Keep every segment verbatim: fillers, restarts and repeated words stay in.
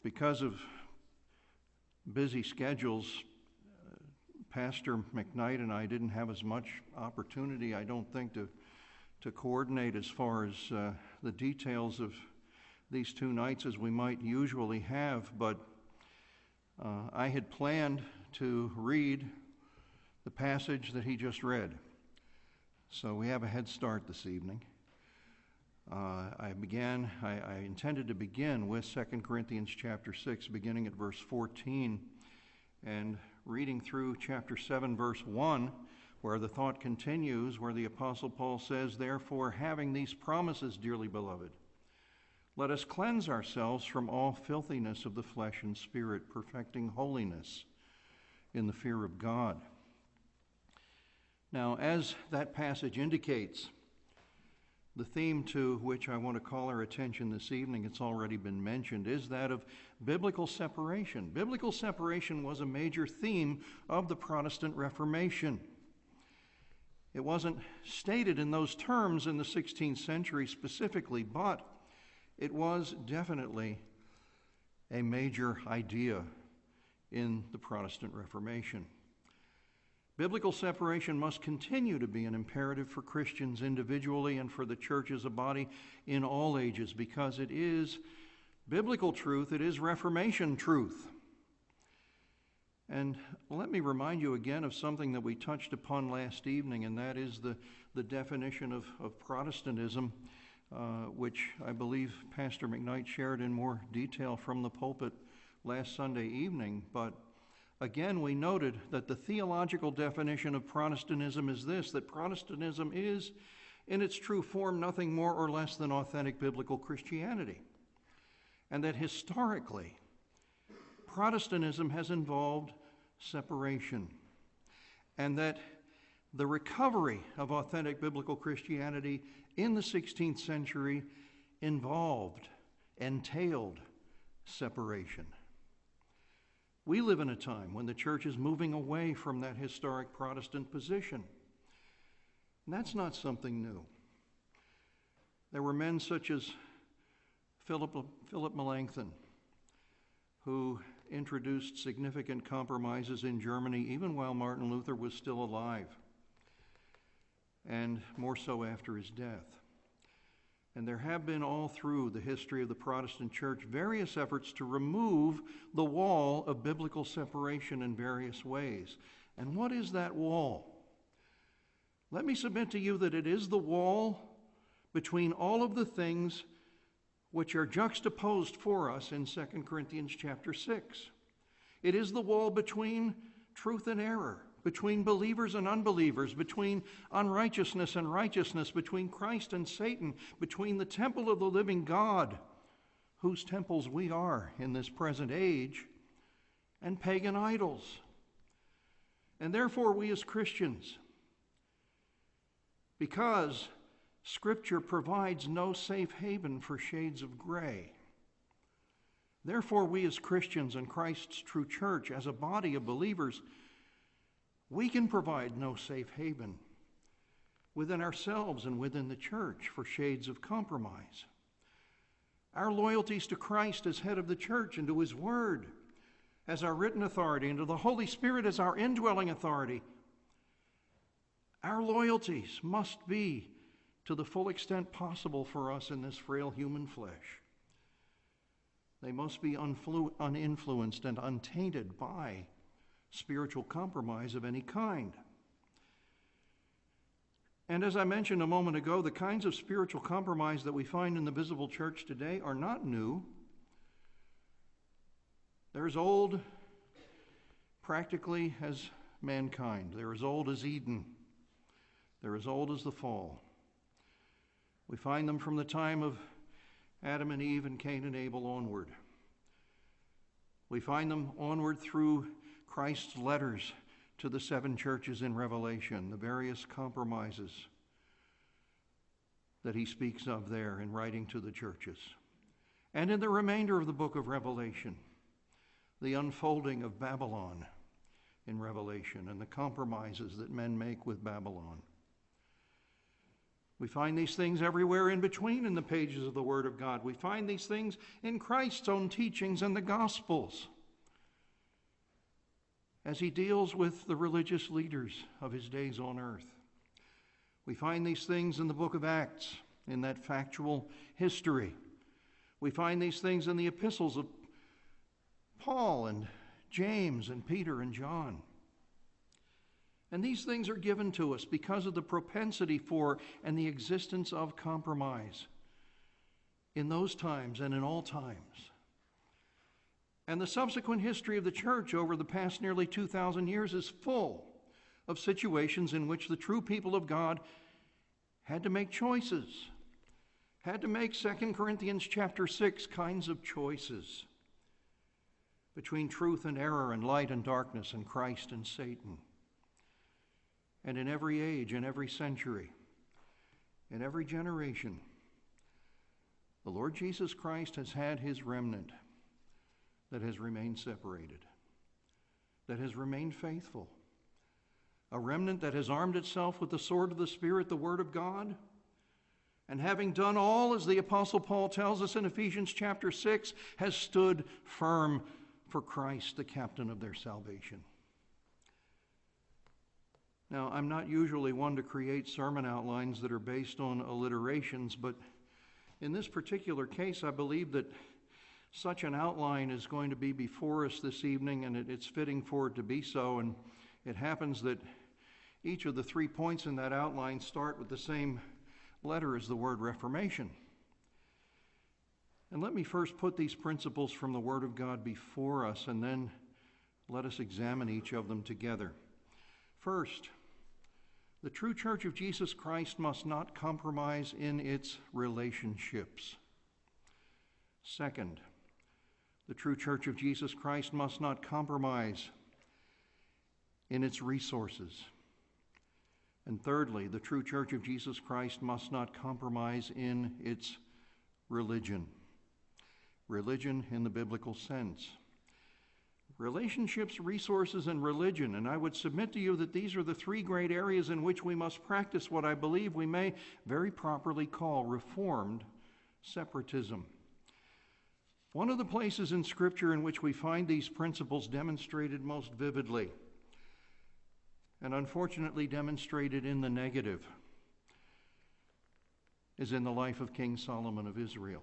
because of busy schedules, uh, Pastor McKnight and I didn't have as much opportunity, I don't think, to, to coordinate as far as uh, the details of these two nights as we might usually have, but uh, I had planned to read the passage that he just read. So we have a head start this evening. Uh, I began, I, I intended to begin with Second Corinthians chapter six, beginning at verse fourteen, and reading through chapter seven, verse one, where the thought continues, where the Apostle Paul says, "Therefore, having these promises, dearly beloved, let us cleanse ourselves from all filthiness of the flesh and spirit, perfecting holiness in the fear of God." Now, as that passage indicates, the theme to which I want to call our attention this evening, it's already been mentioned, is that of biblical separation. Biblical separation was a major theme of the Protestant Reformation. It wasn't stated in those terms in the sixteenth century specifically, but it was definitely a major idea in the Protestant Reformation. Biblical separation must continue to be an imperative for Christians individually and for the church as a body in all ages, because it is biblical truth, it is Reformation truth. And let me remind you again of something that we touched upon last evening, and that is the, the definition of, of Protestantism, uh, which I believe Pastor McKnight shared in more detail from the pulpit last Sunday evening. But again, we noted that the theological definition of Protestantism is this, that Protestantism is, in its true form, nothing more or less than authentic biblical Christianity. And that historically, Protestantism has involved separation. And that the recovery of authentic biblical Christianity in the sixteenth century involved, entailed separation. We live in a time when the church is moving away from that historic Protestant position. And that's not something new. There were men such as Philip, Philip Melanchthon, who introduced significant compromises in Germany even while Martin Luther was still alive, and more so after his death. And there have been all through the history of the Protestant church various efforts to remove the wall of biblical separation in various ways. And what is that wall? Let me submit to you that it is the wall between all of the things which are juxtaposed for us in Second Corinthians chapter six. It is the wall between truth and error, between believers and unbelievers, between unrighteousness and righteousness, between Christ and Satan, between the temple of the living God, whose temples we are in this present age, and pagan idols. And therefore we as Christians, because Scripture provides no safe haven for shades of gray, therefore we as Christians and Christ's true church, as a body of believers, we can provide no safe haven within ourselves and within the church for shades of compromise. Our loyalties to Christ as head of the church and to His Word as our written authority and to the Holy Spirit as our indwelling authority, our loyalties must be to the full extent possible for us in this frail human flesh. They must be unflu- uninfluenced and untainted by spiritual compromise of any kind. And as I mentioned a moment ago, the kinds of spiritual compromise that we find in the visible church today are not new. They're as old practically as mankind. They're as old as Eden. They're as old as the fall. We find them from the time of Adam and Eve and Cain and Abel onward. We find them onward through Christ's letters to the seven churches in Revelation, the various compromises that he speaks of there in writing to the churches. And in the remainder of the book of Revelation, the unfolding of Babylon in Revelation and the compromises that men make with Babylon. We find these things everywhere in between in the pages of the Word of God. We find these things in Christ's own teachings and the Gospels as he deals with the religious leaders of his days on earth. We find these things in the book of Acts, in that factual history. We find these things in the epistles of Paul and James and Peter and John. And these things are given to us because of the propensity for and the existence of compromise in those times and in all times. And the subsequent history of the church over the past nearly two thousand years is full of situations in which the true people of God had to make choices, had to make Second Corinthians chapter six kinds of choices between truth and error and light and darkness and Christ and Satan. And in every age, in every century, in every generation, the Lord Jesus Christ has had his remnant that has remained separated, that has remained faithful. A remnant that has armed itself with the sword of the Spirit, the Word of God, and having done all, as the Apostle Paul tells us in Ephesians chapter six, has stood firm for Christ, the captain of their salvation. Now, I'm not usually one to create sermon outlines that are based on alliterations, but in this particular case, I believe that such an outline is going to be before us this evening, and it, it's fitting for it to be so. And it happens that each of the three points in that outline start with the same letter as the word Reformation. And let me first put these principles from the Word of God before us, and then let us examine each of them together. First, the true church of Jesus Christ must not compromise in its relationships. Second, the true church of Jesus Christ must not compromise in its resources. And thirdly, the true church of Jesus Christ must not compromise in its religion. Religion in the biblical sense. Relationships, resources, and religion. And I would submit to you that these are the three great areas in which we must practice what I believe we may very properly call Reformed separatism. One of the places in Scripture in which we find these principles demonstrated most vividly, and unfortunately demonstrated in the negative, is in the life of King Solomon of Israel.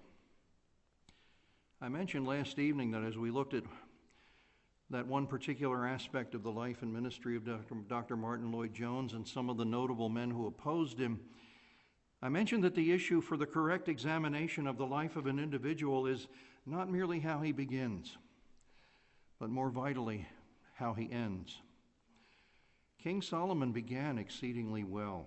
I mentioned last evening that as we looked at that one particular aspect of the life and ministry of Doctor Martin Lloyd-Jones and some of the notable men who opposed him, I mentioned that the issue for the correct examination of the life of an individual is not merely how he begins, but more vitally, how he ends. King Solomon began exceedingly well,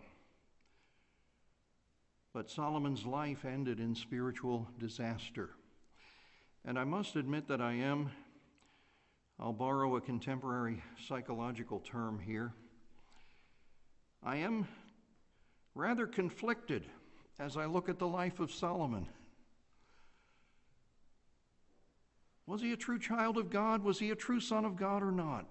but Solomon's life ended in spiritual disaster. And I must admit that I am, I'll borrow a contemporary psychological term here, I am rather conflicted as I look at the life of Solomon. Was he a true child of God? Was he a true son of God or not?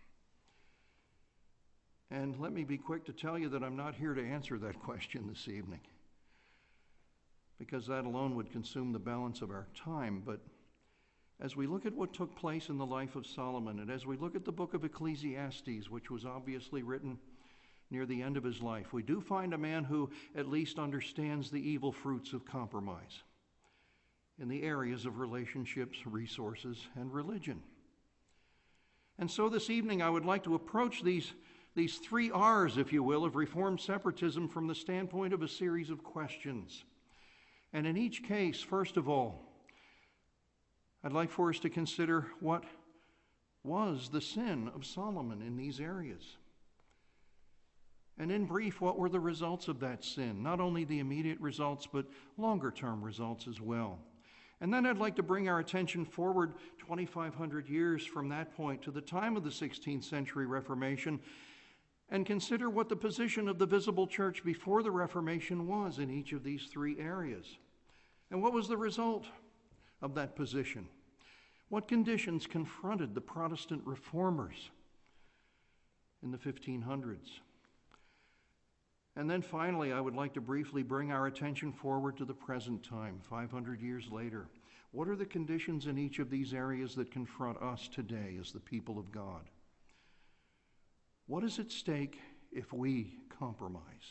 And let me be quick to tell you that I'm not here to answer that question this evening, because that alone would consume the balance of our time. But as we look at what took place in the life of Solomon, and as we look at the book of Ecclesiastes, which was obviously written near the end of his life, we do find a man who at least understands the evil fruits of compromise in the areas of relationships, resources, and religion. And so this evening I would like to approach these, these three R's, if you will, of Reformed separatism from the standpoint of a series of questions. And in each case, first of all, I'd like for us to consider what was the sin of Solomon in these areas. And in brief, what were the results of that sin? Not only the immediate results, but longer-term results as well. And then I'd like to bring our attention forward twenty-five hundred years from that point to the time of the sixteenth century Reformation and consider what the position of the visible church before the Reformation was in each of these three areas. And what was the result of that position? What conditions confronted the Protestant reformers in the fifteen hundreds? And then finally, I would like to briefly bring our attention forward to the present time, five hundred years later. What are the conditions in each of these areas that confront us today as the people of God? What is at stake if we compromise?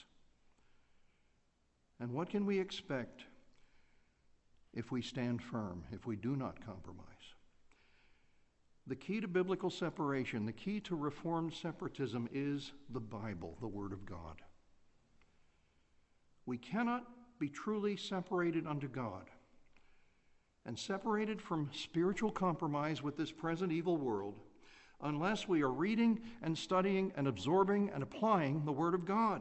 And what can we expect if we stand firm, if we do not compromise? The key to biblical separation, the key to Reformed separatism is the Bible, the Word of God. We cannot be truly separated unto God and separated from spiritual compromise with this present evil world unless we are reading and studying and absorbing and applying the Word of God.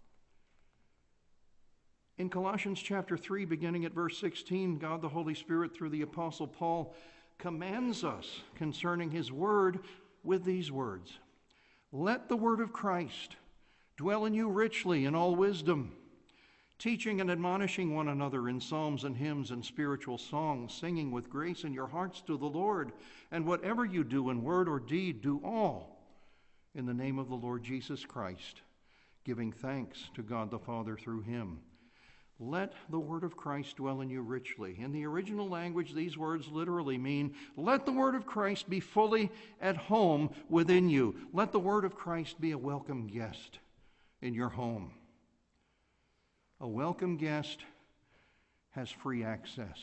In Colossians chapter three, beginning at verse sixteen, God the Holy Spirit, through the Apostle Paul, commands us concerning his word with these words: let the word of Christ dwell in you richly in all wisdom, teaching and admonishing one another in psalms and hymns and spiritual songs, singing with grace in your hearts to the Lord. And whatever you do in word or deed, do all in the name of the Lord Jesus Christ, giving thanks to God the Father through him. Let the word of Christ dwell in you richly. In the original language, these words literally mean, let the word of Christ be fully at home within you. Let the word of Christ be a welcome guest in your home. A welcome guest has free access.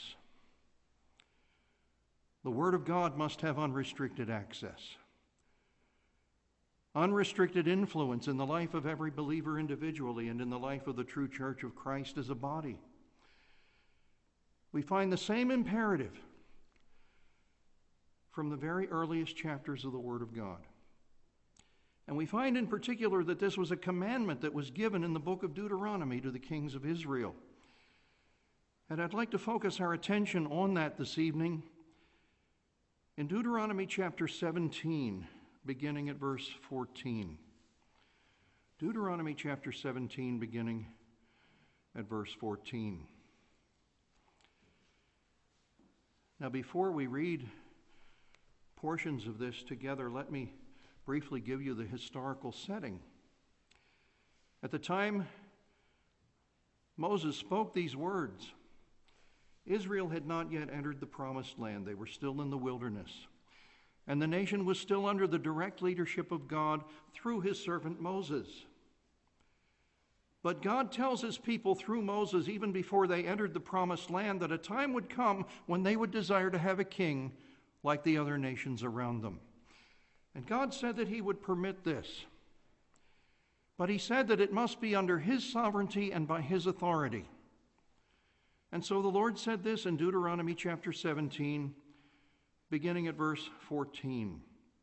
The Word of God must have unrestricted access, unrestricted influence in the life of every believer individually and in the life of the true church of Christ as a body. We find the same imperative from the very earliest chapters of the Word of God. And we find in particular that this was a commandment that was given in the book of Deuteronomy to the kings of Israel. And I'd like to focus our attention on that this evening. In Deuteronomy chapter seventeen, beginning at verse fourteen. Deuteronomy chapter seventeen, beginning at verse fourteen. Now, before we read portions of this together, let me briefly give you the historical setting. At the time Moses spoke these words, Israel had not yet entered the promised land. They were still in the wilderness. And the nation was still under the direct leadership of God through his servant Moses. But God tells his people through Moses, even before they entered the promised land, that a time would come when they would desire to have a king like the other nations around them. And God said that he would permit this. But he said that it must be under his sovereignty and by his authority. And so the Lord said this in Deuteronomy chapter seventeen, beginning at verse fourteen.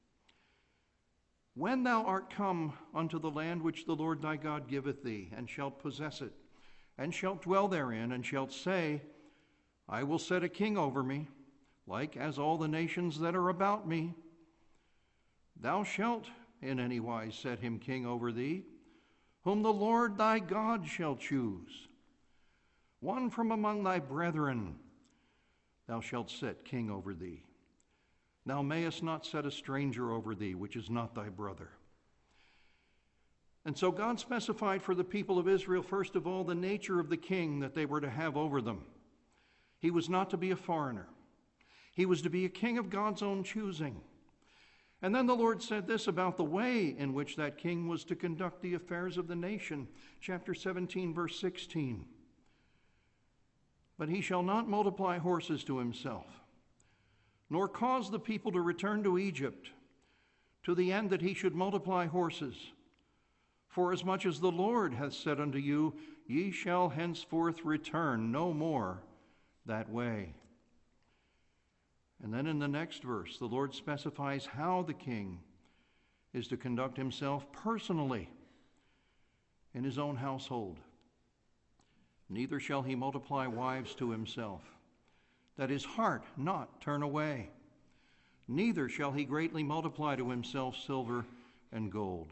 When thou art come unto the land which the Lord thy God giveth thee, and shalt possess it, and shalt dwell therein, and shalt say, I will set a king over me, like as all the nations that are about me. Thou shalt in any wise set him king over thee, whom the Lord thy God shall choose. One from among thy brethren thou shalt set king over thee. Thou mayest not set a stranger over thee, which is not thy brother. And so God specified for the people of Israel, first of all, the nature of the king that they were to have over them. He was not to be a foreigner. He was to be a king of God's own choosing. And then the Lord said this about the way in which that king was to conduct the affairs of the nation. Chapter seventeen, verse sixteen. But he shall not multiply horses to himself, nor cause the people to return to Egypt, to the end that he should multiply horses. For as much as the Lord hath said unto you, ye shall henceforth return no more that way. And then in the next verse, the Lord specifies how the king is to conduct himself personally in his own household. Neither shall he multiply wives to himself, that his heart not turn away. Neither shall he greatly multiply to himself silver and gold.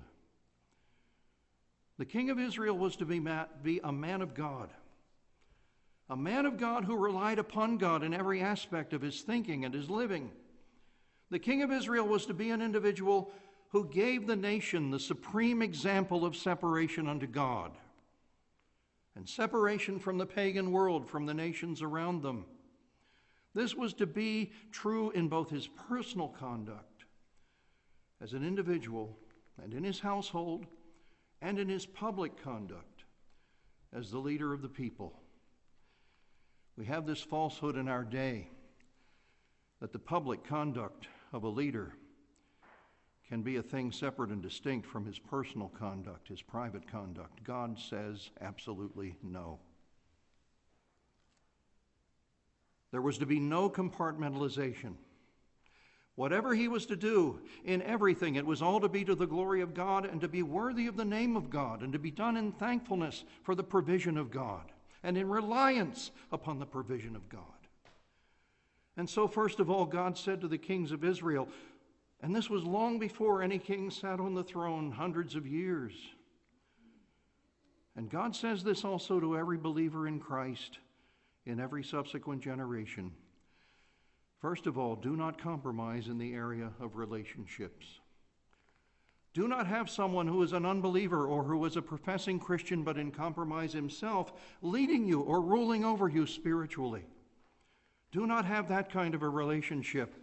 The king of Israel was to be, be a man of God. A man of God who relied upon God in every aspect of his thinking and his living. The king of Israel was to be an individual who gave the nation the supreme example of separation unto God. and separation from the pagan world, from the nations around them. This was to be true in both his personal conduct as an individual and in his household and in his public conduct as the leader of the people. We have this falsehood in our day that the public conduct of a leader can be a thing separate and distinct from his personal conduct, his private conduct. God says absolutely no. There was to be no compartmentalization. Whatever he was to do in everything, it was all to be to the glory of God and to be worthy of the name of God and to be done in thankfulness for the provision of God and in reliance upon the provision of God. And so, first of all, God said to the kings of Israel, and this was long before any king sat on the throne, hundreds of years. And God says this also to every believer in Christ in every subsequent generation. First of all, do not compromise in the area of relationships. Do not have someone who is an unbeliever or who is a professing Christian but in compromise himself leading you or ruling over you spiritually. Do not have that kind of a relationship.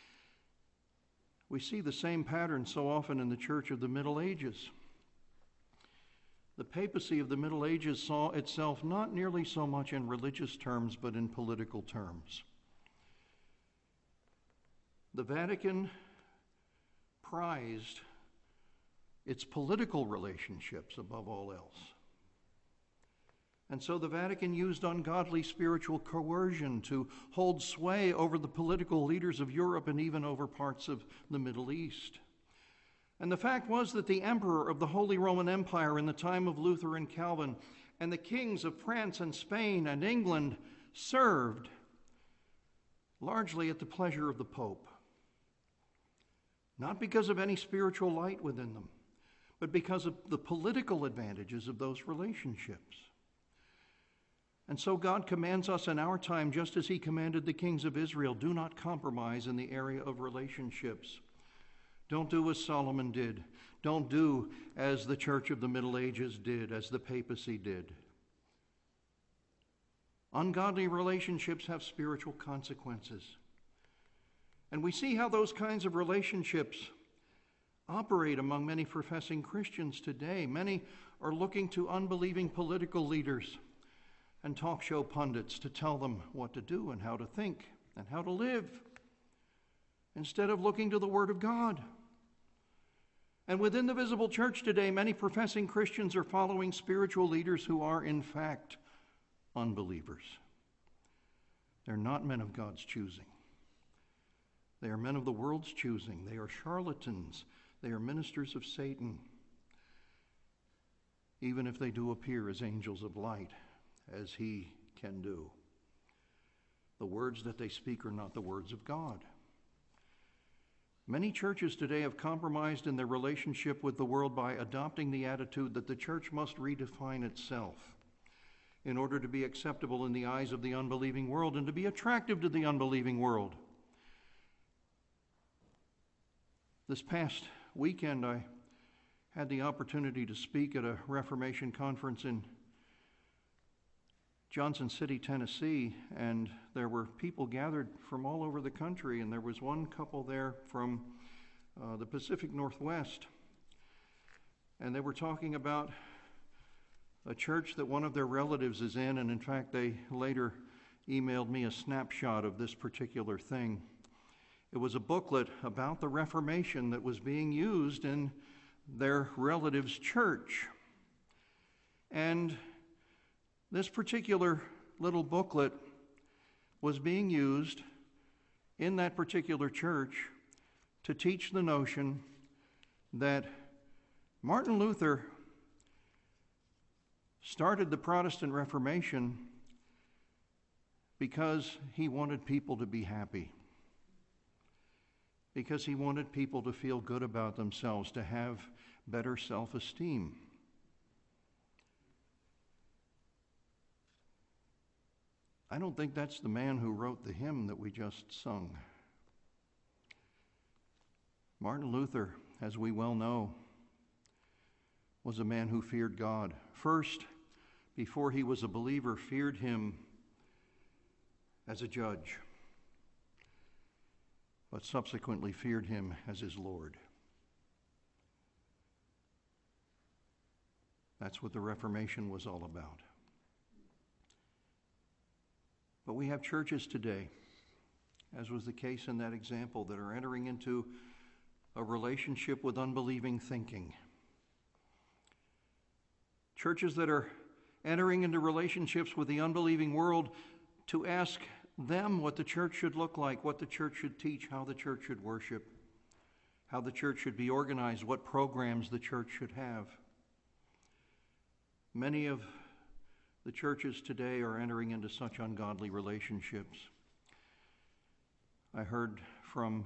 We see the same pattern so often in the church of the Middle Ages. The papacy of the Middle Ages saw itself not nearly so much in religious terms but in political terms. The Vatican prized its political relationships above all else. And so the Vatican used ungodly spiritual coercion to hold sway over the political leaders of Europe and even over parts of the Middle East. And the fact was that the emperor of the Holy Roman Empire in the time of Luther and Calvin and the kings of France and Spain and England served largely at the pleasure of the Pope. Not because of any spiritual light within them, but because of the political advantages of those relationships. And so God commands us in our time, just as he commanded the kings of Israel, do not compromise in the area of relationships. Don't do as Solomon did. Don't do as the church of the Middle Ages did, as the papacy did. Ungodly relationships have spiritual consequences. And we see how those kinds of relationships operate among many professing Christians today. Many are looking to unbelieving political leaders and talk show pundits to tell them what to do and how to think and how to live, instead of looking to the Word of God. And within the visible church today, many professing Christians are following spiritual leaders who are, in fact, unbelievers. They're not men of God's choosing. They are men of the world's choosing. They are charlatans. They are ministers of Satan, even if they do appear as angels of light, as he can do. The words that they speak are not the words of God. Many churches today have compromised in their relationship with the world by adopting the attitude that the church must redefine itself in order to be acceptable in the eyes of the unbelieving world and to be attractive to the unbelieving world. This past weekend, I had the opportunity to speak at a Reformation conference in Johnson City, Tennessee, and there were people gathered from all over the country, and there was one couple there from uh, the Pacific Northwest, and they were talking about a church that one of their relatives is in, and in fact they later emailed me a snapshot of this particular thing. It was a booklet about the Reformation that was being used in their relative's church. And this particular little booklet was being used in that particular church to teach the notion that Martin Luther started the Protestant Reformation because he wanted people to be happy, because he wanted people to feel good about themselves, to have better self-esteem. I don't think that's the man who wrote the hymn that we just sung. Martin Luther, as we well know, was a man who feared God. First, before he was a believer, feared him as a judge, but subsequently feared him as his Lord. That's what the Reformation was all about. But we have churches today, as was the case in that example, that are entering into a relationship with unbelieving thinking. Churches that are entering into relationships with the unbelieving world to ask them what the church should look like, what the church should teach, how the church should worship, how the church should be organized, what programs the church should have. Many of the churches today are entering into such ungodly relationships. I heard from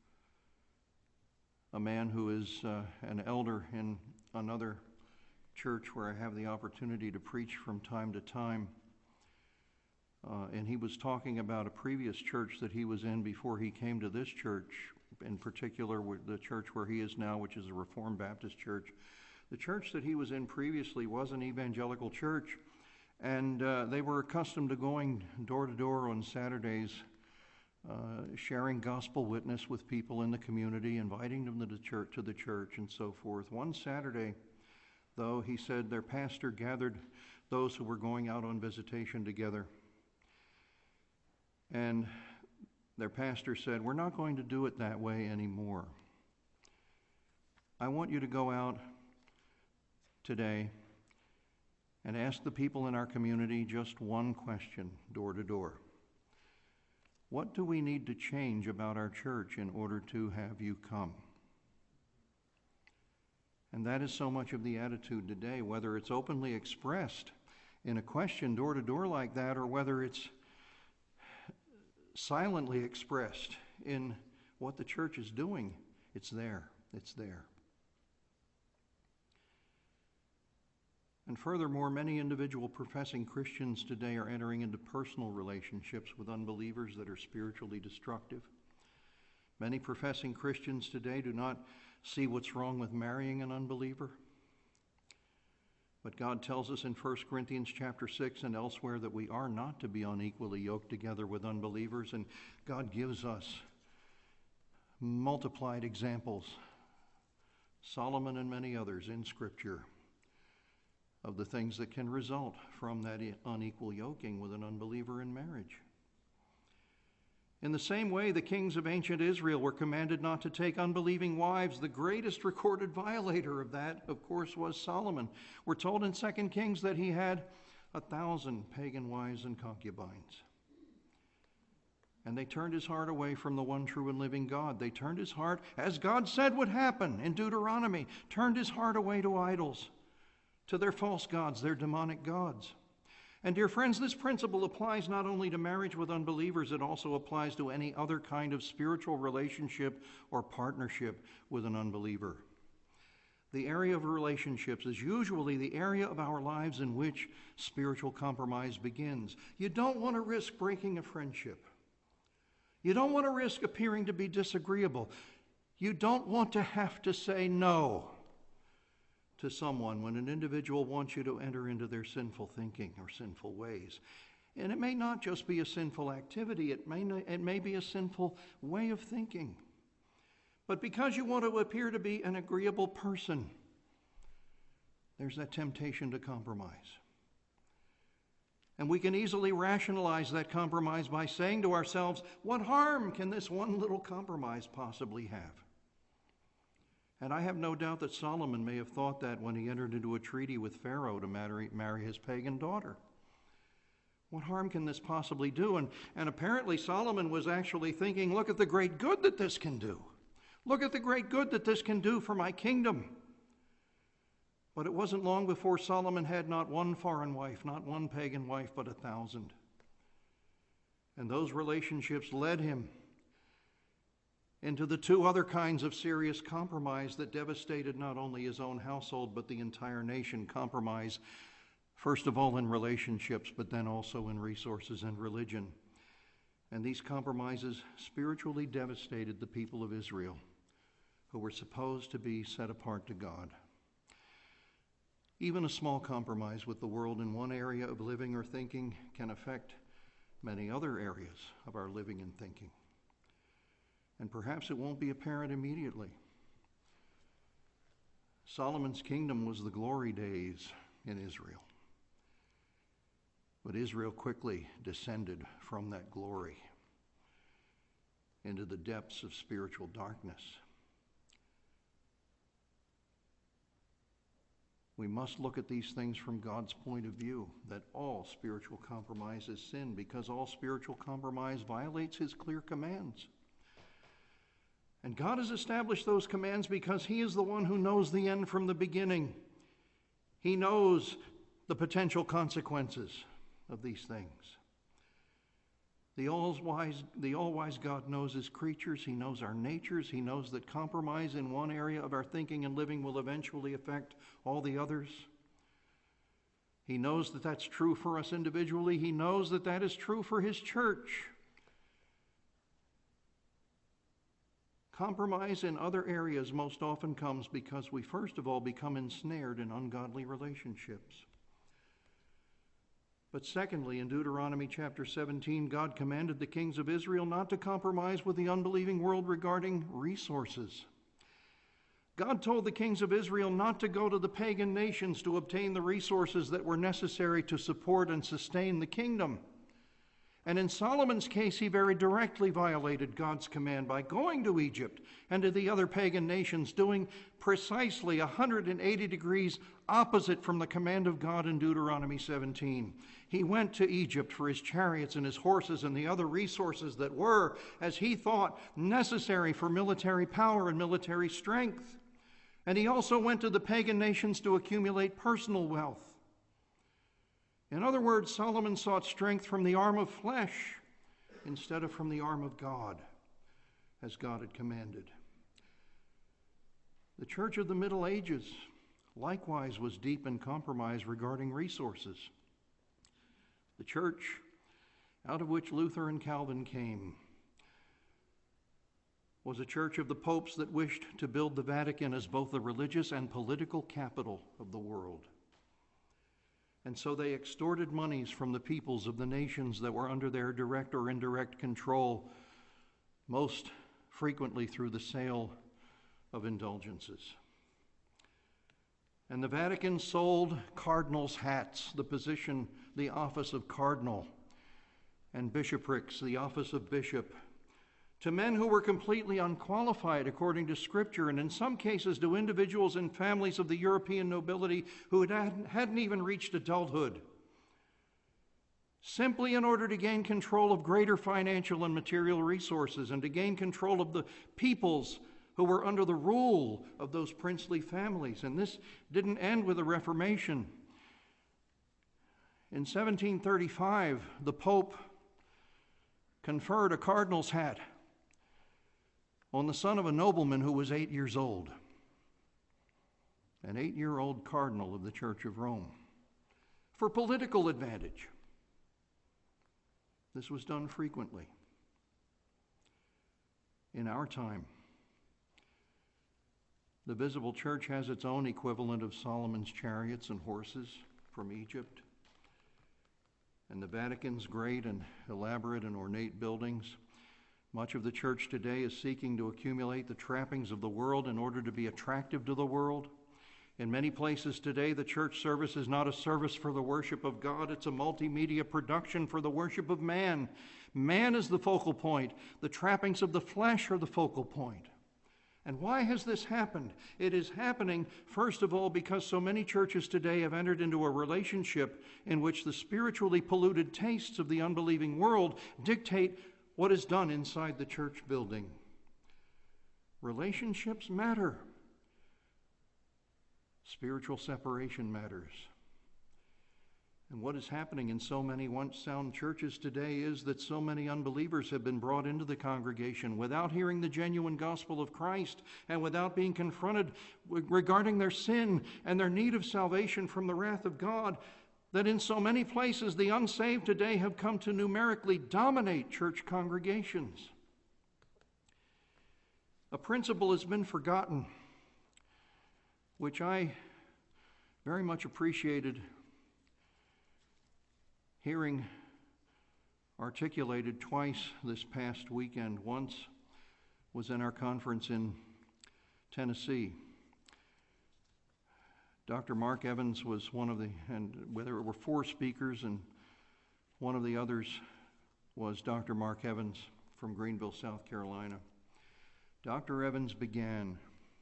a man who is uh, an elder in another church where I have the opportunity to preach from time to time. Uh, and he was talking about a previous church that he was in before he came to this church, in particular the church where he is now, which is a Reformed Baptist church. The church that he was in previously was an evangelical church, and uh, they were accustomed to going door to door on Saturdays, uh, sharing gospel witness with people in the community, inviting them to the church, to the church, and so forth. One Saturday, though, he said their pastor gathered those who were going out on visitation together, and their pastor said, "We're not going to do it that way anymore. I want you to go out today and ask the people in our community just one question, door to door. What do we need to change about our church in order to have you come?" And that is so much of the attitude today, whether it's openly expressed in a question door to door like that, or whether it's silently expressed in what the church is doing. It's there. It's there. And furthermore, many individual professing Christians today are entering into personal relationships with unbelievers that are spiritually destructive. Many professing Christians today do not see what's wrong with marrying an unbeliever. But God tells us in First Corinthians chapter six and elsewhere that we are not to be unequally yoked together with unbelievers, and God gives us multiplied examples, Solomon and many others in Scripture, of the things that can result from that unequal yoking with an unbeliever in marriage. In the same way, the kings of ancient Israel were commanded not to take unbelieving wives. The greatest recorded violator of that, of course, was Solomon. We're told in Second Kings that he had a thousand pagan wives and concubines. And they turned his heart away from the one true and living God. They turned his heart, as God said would happen in Deuteronomy, turned his heart away to idols, to their false gods, their demonic gods. And dear friends, this principle applies not only to marriage with unbelievers, it also applies to any other kind of spiritual relationship or partnership with an unbeliever. The area of relationships is usually the area of our lives in which spiritual compromise begins. You don't want to risk breaking a friendship. You don't want to risk appearing to be disagreeable. You don't want to have to say no to someone when an individual wants you to enter into their sinful thinking or sinful ways. And it may not just be a sinful activity, it may, not, it may be a sinful way of thinking. But because you want to appear to be an agreeable person, there's that temptation to compromise. And we can easily rationalize that compromise by saying to ourselves, what harm can this one little compromise possibly have? And I have no doubt that Solomon may have thought that when he entered into a treaty with Pharaoh to marry, marry his pagan daughter. What harm can this possibly do? And, and apparently Solomon was actually thinking, look at the great good that this can do. Look at the great good that this can do for my kingdom. But it wasn't long before Solomon had not one foreign wife, not one pagan wife, but a thousand. And those relationships led him into the two other kinds of serious compromise that devastated not only his own household, but the entire nation. Compromise, first of all, in relationships, but then also in resources and religion. And these compromises spiritually devastated the people of Israel, who were supposed to be set apart to God. Even a small compromise with the world in one area of living or thinking can affect many other areas of our living and thinking. And perhaps it won't be apparent immediately. Solomon's kingdom was the glory days in Israel. But Israel quickly descended from that glory into the depths of spiritual darkness. We must look at these things from God's point of view, that all spiritual compromise is sin, because all spiritual compromise violates his clear commands. And God has established those commands because he is the one who knows the end from the beginning. He knows the potential consequences of these things. The all-wise, the all-wise God knows his creatures. He knows our natures. He knows that compromise in one area of our thinking and living will eventually affect all the others. He knows that that's true for us individually. He knows that that is true for his church. Compromise in other areas most often comes because we first of all become ensnared in ungodly relationships. But secondly, in Deuteronomy chapter seventeen, God commanded the kings of Israel not to compromise with the unbelieving world regarding resources. God told the kings of Israel not to go to the pagan nations to obtain the resources that were necessary to support and sustain the kingdom. And in Solomon's case, he very directly violated God's command by going to Egypt and to the other pagan nations, doing precisely one hundred eighty degrees opposite from the command of God in Deuteronomy seventeen. He went to Egypt for his chariots and his horses and the other resources that were, as he thought, necessary for military power and military strength. And he also went to the pagan nations to accumulate personal wealth. In other words, Solomon sought strength from the arm of flesh instead of from the arm of God, as God had commanded. The church of the Middle Ages likewise was deep in compromise regarding resources. The church, out of which Luther and Calvin came, was a church of the popes that wished to build the Vatican as both the religious and political capital of the world. And so they extorted monies from the peoples of the nations that were under their direct or indirect control, most frequently through the sale of indulgences. And the Vatican sold cardinals' hats, the position, the office of cardinal, and bishoprics, the office of bishop, to men who were completely unqualified according to Scripture, and in some cases to individuals and families of the European nobility who had, hadn't even reached adulthood, simply in order to gain control of greater financial and material resources and to gain control of the peoples who were under the rule of those princely families. And this didn't end with the Reformation. In seventeen thirty-five, the Pope conferred a cardinal's hat on the son of a nobleman who was eight years old, an eight-year-old cardinal of the Church of Rome, for political advantage. This was done frequently. In our time, the visible church has its own equivalent of Solomon's chariots and horses from Egypt, and the Vatican's great and elaborate and ornate buildings. Much of the church today is seeking to accumulate the trappings of the world in order to be attractive to the world. In many places today, the church service is not a service for the worship of God. It's a multimedia production for the worship of man. Man is the focal point. The trappings of the flesh are the focal point. And why has this happened? It is happening, first of all, because so many churches today have entered into a relationship in which the spiritually polluted tastes of the unbelieving world dictate what is done inside the church building. Relationships matter. Spiritual separation matters. And what is happening in so many once sound churches today is that so many unbelievers have been brought into the congregation without hearing the genuine gospel of Christ and without being confronted regarding their sin and their need of salvation from the wrath of God, that in so many places the unsaved today have come to numerically dominate church congregations. A principle has been forgotten, which I very much appreciated hearing articulated twice this past weekend. Once was in our conference in Tennessee. Doctor Mark Evans was one of the, and there were four speakers, and one of the others was Doctor Mark Evans from Greenville, South Carolina. Doctor Evans began,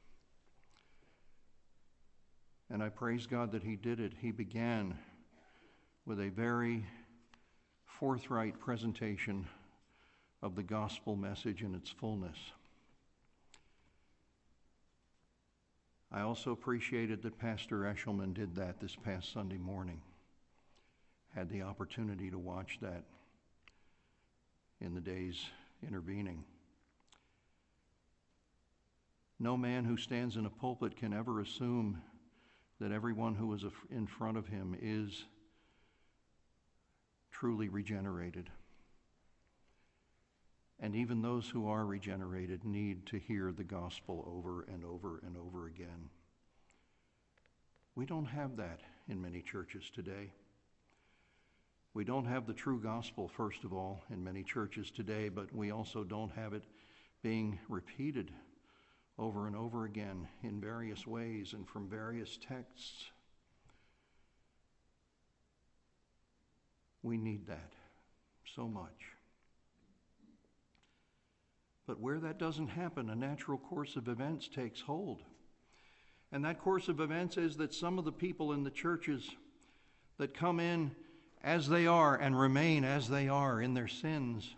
and I praise God that he did it. He began with a very forthright presentation of the gospel message in its fullness. I also appreciated that Pastor Eshelman did that this past Sunday morning. Had the opportunity to watch that in the days intervening. No man who stands in a pulpit can ever assume that everyone who is in front of him is truly regenerated. And even those who are regenerated need to hear the gospel over and over and over again. We don't have that in many churches today. We don't have the true gospel, first of all, in many churches today, but we also don't have it being repeated over and over again in various ways and from various texts. We need that so much. But where that doesn't happen, a natural course of events takes hold. And that course of events is that some of the people in the churches that come in as they are and remain as they are in their sins,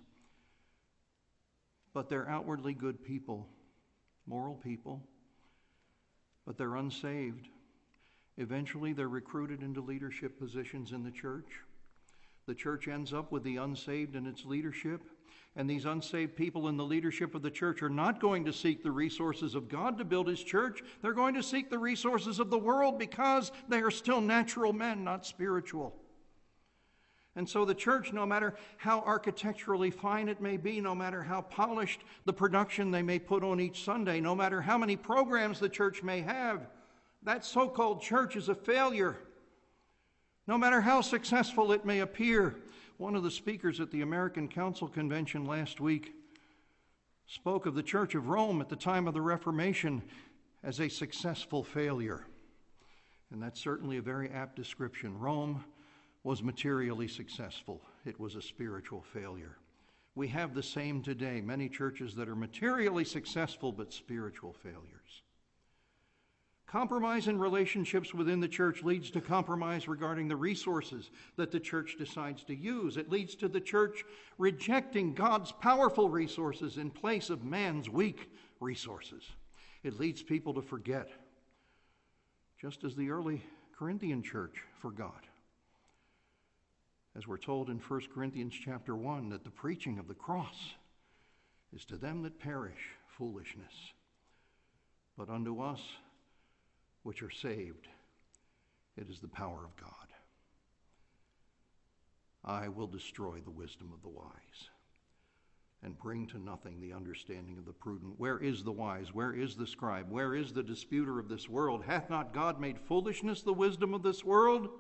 but they're outwardly good people, moral people, but they're unsaved. Eventually they're recruited into leadership positions in the church. The church ends up with the unsaved in its leadership. And these unsaved people in the leadership of the church are not going to seek the resources of God to build his church. They're going to seek the resources of the world because they are still natural men, not spiritual. And so the church, no matter how architecturally fine it may be, no matter how polished the production they may put on each Sunday, no matter how many programs the church may have, that so-called church is a failure. No matter how successful it may appear. One of the speakers at the American Council Convention last week spoke of the Church of Rome at the time of the Reformation as a successful failure. And that's certainly a very apt description. Rome was materially successful. It was a spiritual failure. We have the same today. Many churches that are materially successful but spiritual failures. Compromise in relationships within the church leads to compromise regarding the resources that the church decides to use. It leads to the church rejecting God's powerful resources in place of man's weak resources. It leads people to forget, just as the early Corinthian church forgot. As we're told in First Corinthians chapter one, that the preaching of the cross is to them that perish foolishness, but unto us which are saved, it is the power of God. I will destroy the wisdom of the wise and bring to nothing the understanding of the prudent. Where is the wise? Where is the scribe? Where is the disputer of this world? Hath not God made foolishness the wisdom of this world?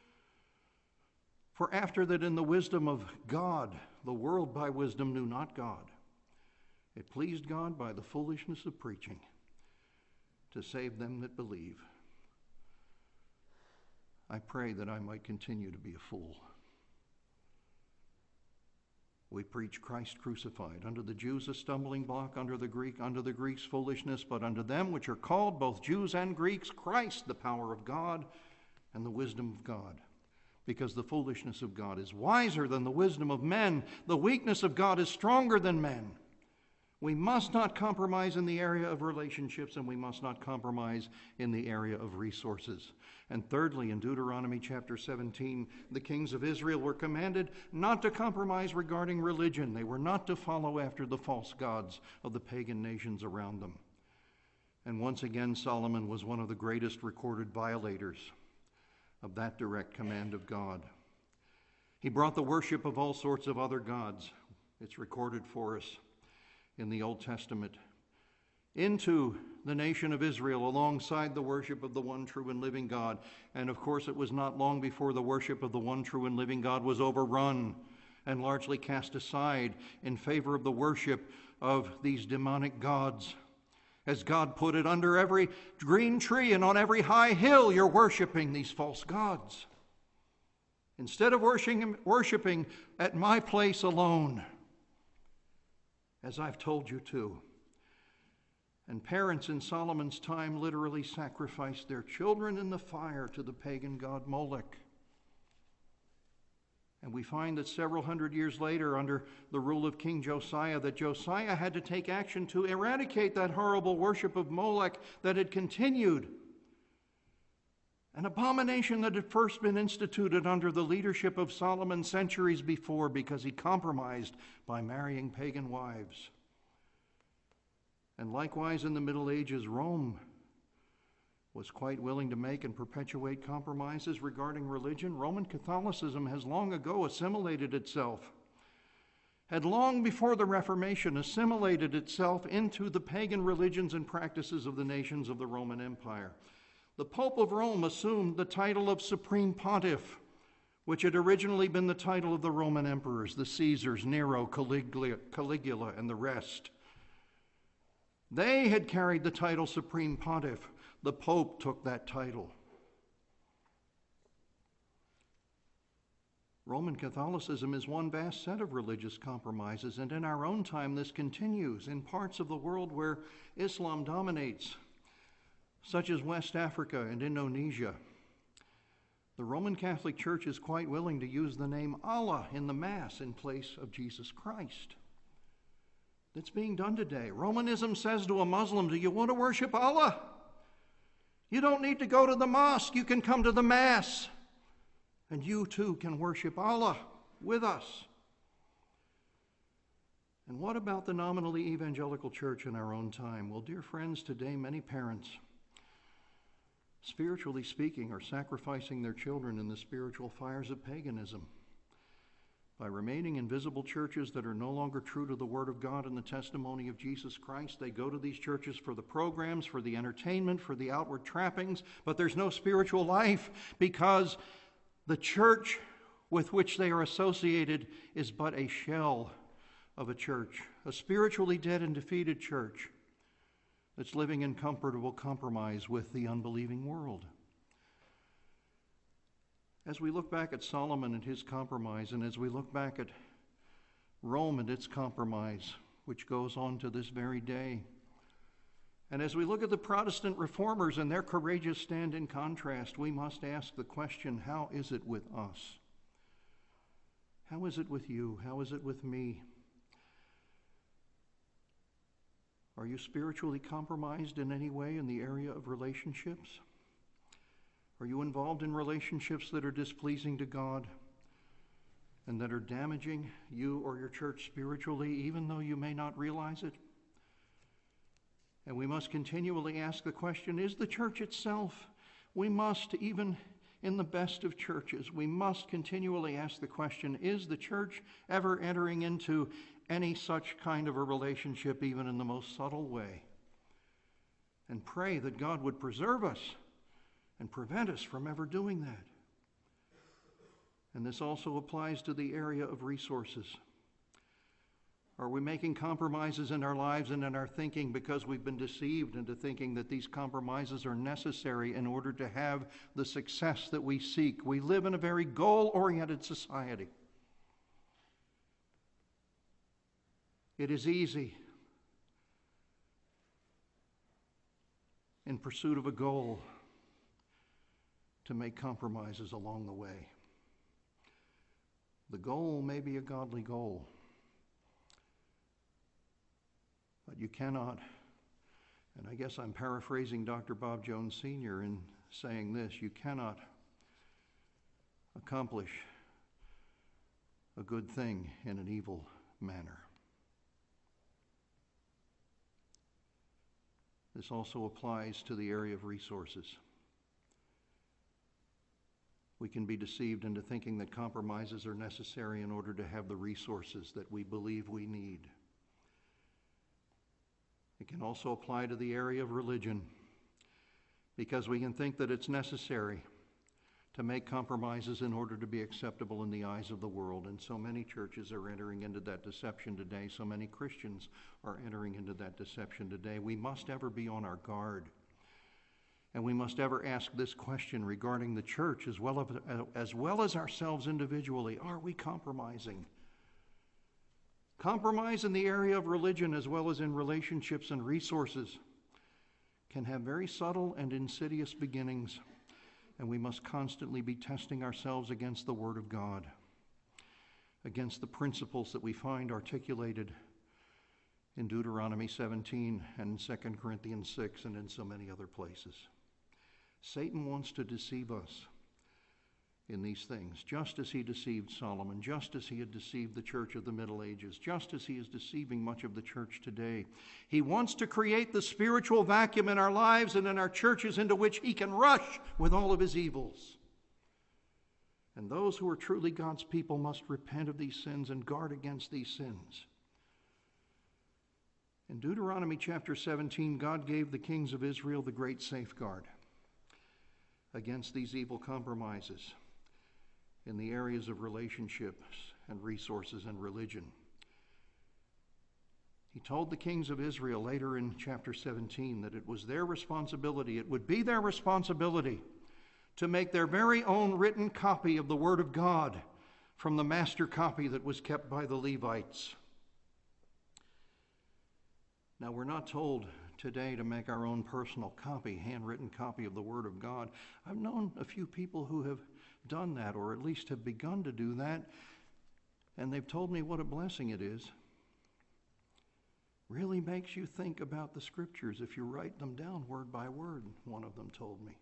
For after that in the wisdom of God, the world by wisdom knew not God. It pleased God by the foolishness of preaching to save them that believe. I pray that I might continue to be a fool. We preach Christ crucified, unto the Jews a stumbling block, unto the Greek, unto the Greeks foolishness, but unto them which are called, both Jews and Greeks, Christ, the power of God and the wisdom of God. Because the foolishness of God is wiser than the wisdom of men. The weakness of God is stronger than men. We must not compromise in the area of relationships, and we must not compromise in the area of resources. And thirdly, in Deuteronomy chapter seventeen, the kings of Israel were commanded not to compromise regarding religion. They were not to follow after the false gods of the pagan nations around them. And once again, Solomon was one of the greatest recorded violators of that direct command of God. He brought the worship of all sorts of other gods. It's recorded for us in the Old Testament into the nation of Israel alongside the worship of the one true and living God. And of course, it was not long before the worship of the one true and living God was overrun and largely cast aside in favor of the worship of these demonic gods. As God put it, under every green tree and on every high hill, you're worshiping these false gods. Instead of worshiping, worshiping at my place alone, as I've told you to. And parents in Solomon's time literally sacrificed their children in the fire to the pagan god Molech. And we find that several hundred years later, under the rule of King Josiah, that Josiah had to take action to eradicate that horrible worship of Molech that had continued. An abomination that had first been instituted under the leadership of Solomon centuries before because he compromised by marrying pagan wives. And likewise in the Middle Ages, Rome was quite willing to make and perpetuate compromises regarding religion. Roman Catholicism has long ago assimilated itself, had long before the Reformation assimilated itself into the pagan religions and practices of the nations of the Roman Empire. The Pope of Rome assumed the title of Supreme Pontiff, which had originally been the title of the Roman emperors, the Caesars, Nero, Caligula, Caligula, and the rest. They had carried the title Supreme Pontiff. The Pope took that title. Roman Catholicism is one vast set of religious compromises, and in our own time this continues in parts of the world where Islam dominates, such as West Africa and Indonesia. The Roman Catholic Church is quite willing to use the name Allah in the Mass in place of Jesus Christ. That's being done today. Romanism says to a Muslim, do you want to worship Allah? You don't need to go to the mosque. You can come to the Mass. And you too can worship Allah with us. And what about the nominally evangelical church in our own time? Well, dear friends, today many parents, spiritually speaking, are sacrificing their children in the spiritual fires of paganism. By remaining in visible churches that are no longer true to the Word of God and the testimony of Jesus Christ, they go to these churches for the programs, for the entertainment, for the outward trappings, but there's no spiritual life because the church with which they are associated is but a shell of a church, a spiritually dead and defeated church that's living in comfortable compromise with the unbelieving world. As we look back at Solomon and his compromise, and as we look back at Rome and its compromise, which goes on to this very day, and as we look at the Protestant reformers and their courageous stand in contrast, we must ask the question, how is it with us? How is it with you? How is it with me? Are you spiritually compromised in any way in the area of relationships? Are you involved in relationships that are displeasing to God and that are damaging you or your church spiritually, even though you may not realize it? And we must continually ask the question, is the church itself? We must, even in the best of churches, we must continually ask the question, is the church ever entering into any such kind of a relationship, even in the most subtle way? And pray that God would preserve us and prevent us from ever doing that. And this also applies to the area of resources. Are we making compromises in our lives and in our thinking because we've been deceived into thinking that these compromises are necessary in order to have the success that we seek? We live in a very goal-oriented society. It is easy in pursuit of a goal to make compromises along the way. The goal may be a godly goal, but you cannot, and I guess I'm paraphrasing Doctor Bob Jones Senior in saying this, you cannot accomplish a good thing in an evil manner. This also applies to the area of resources. We can be deceived into thinking that compromises are necessary in order to have the resources that we believe we need. It can also apply to the area of religion, because we can think that it's necessary to make compromises in order to be acceptable in the eyes of the world. And so many churches are entering into that deception today. So many Christians are entering into that deception today. We must ever be on our guard. And we must ever ask this question regarding the church as well as, as well as ourselves individually. Are we compromising? Compromise in the area of religion as well as in relationships and resources can have very subtle and insidious beginnings, and we must constantly be testing ourselves against the Word of God, against the principles that we find articulated in Deuteronomy seventeen and in Second Corinthians six and in so many other places. Satan wants to deceive us in these things, just as he deceived Solomon, just as he had deceived the church of the Middle Ages, just as he is deceiving much of the church today. He wants to create the spiritual vacuum in our lives and in our churches into which he can rush with all of his evils. And those who are truly God's people must repent of these sins and guard against these sins. In Deuteronomy chapter seventeen, God gave the kings of Israel the great safeguard against these evil compromises in the areas of relationships and resources and religion. He told the kings of Israel later in chapter seventeen that it was their responsibility, it would be their responsibility to make their very own written copy of the Word of God from the master copy that was kept by the Levites. Now, we're not told today to make our own personal copy, handwritten copy of the Word of God. I've known a few people who have done that, or at least have begun to do that, and they've told me what a blessing it is. Really makes you think about the Scriptures if you write them down word by word, one of them told me.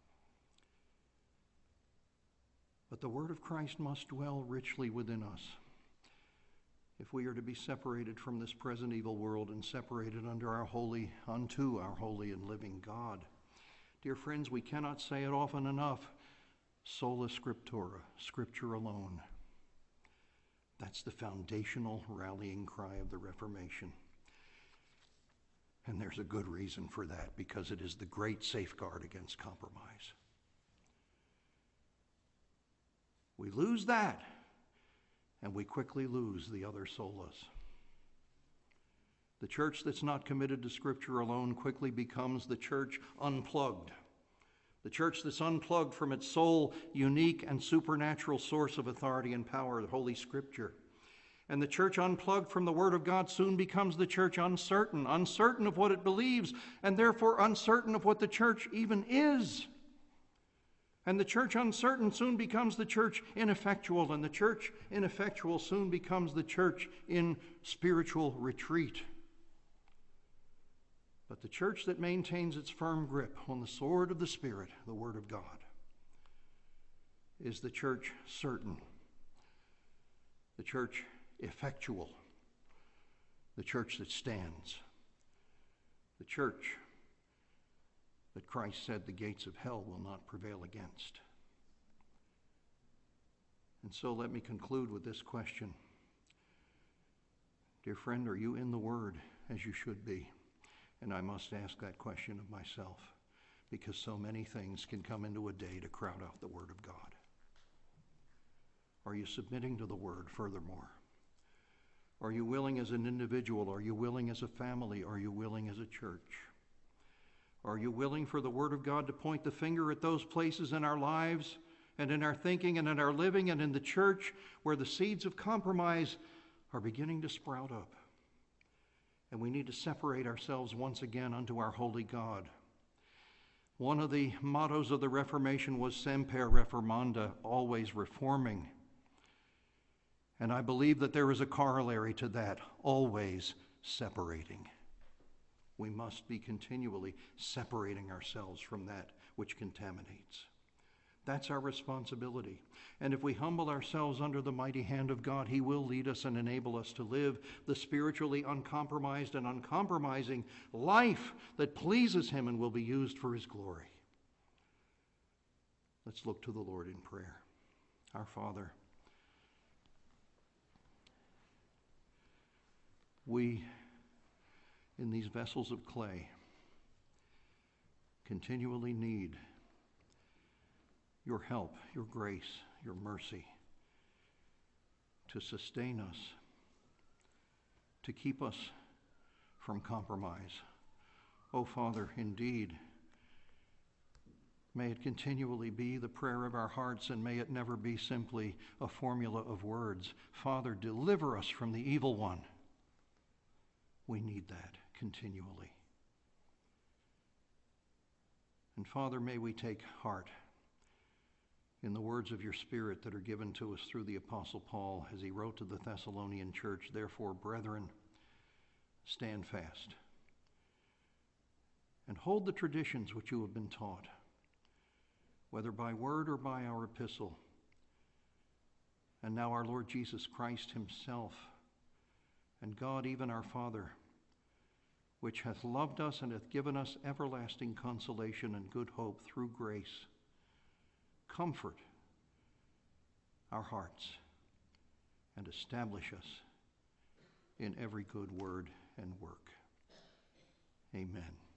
But the Word of Christ must dwell richly within us if we are to be separated from this present evil world and separated under our holy, unto our holy and living God. Dear friends, we cannot say it often enough. Sola Scriptura, Scripture alone. That's the foundational rallying cry of the Reformation. And there's a good reason for that, because it is the great safeguard against compromise. We lose that, and we quickly lose the other solas. The church that's not committed to Scripture alone quickly becomes the church unplugged. The church that's unplugged from its sole, unique, and supernatural source of authority and power, the Holy Scripture. And the church unplugged from the Word of God soon becomes the church uncertain, uncertain of what it believes, and therefore uncertain of what the church even is. And the church uncertain soon becomes the church ineffectual, and the church ineffectual soon becomes the church in spiritual retreat. But the church that maintains its firm grip on the sword of the Spirit, the Word of God, is the church certain, the church effectual, the church that stands, the church that Christ said the gates of hell will not prevail against. And so let me conclude with this question. Dear friend, are you in the Word as you should be? And I must ask that question of myself, because so many things can come into a day to crowd out the Word of God. Are you submitting to the Word furthermore? Are you willing as an individual? Are you willing as a family? Are you willing as a church? Are you willing for the Word of God to point the finger at those places in our lives and in our thinking and in our living and in the church where the seeds of compromise are beginning to sprout up? And we need to separate ourselves once again unto our holy God. One of the mottos of the Reformation was Semper Reformanda, always reforming. And I believe that there is a corollary to that, always separating. We must be continually separating ourselves from that which contaminates. That's our responsibility. And if we humble ourselves under the mighty hand of God, He will lead us and enable us to live the spiritually uncompromised and uncompromising life that pleases Him and will be used for His glory. Let's look to the Lord in prayer. Our Father, we in these vessels of clay continually need your help, your grace, your mercy to sustain us, to keep us from compromise. Oh, Father, indeed, may it continually be the prayer of our hearts, and may it never be simply a formula of words. Father, deliver us from the evil one. We need that continually. And Father, may we take heart in the words of your Spirit that are given to us through the Apostle Paul as he wrote to the Thessalonian church. Therefore, brethren, stand fast and hold the traditions which you have been taught, whether by word or by our epistle. And now our Lord Jesus Christ himself, and God even our Father, which hath loved us and hath given us everlasting consolation and good hope through grace, comfort our hearts and establish us in every good word and work. Amen.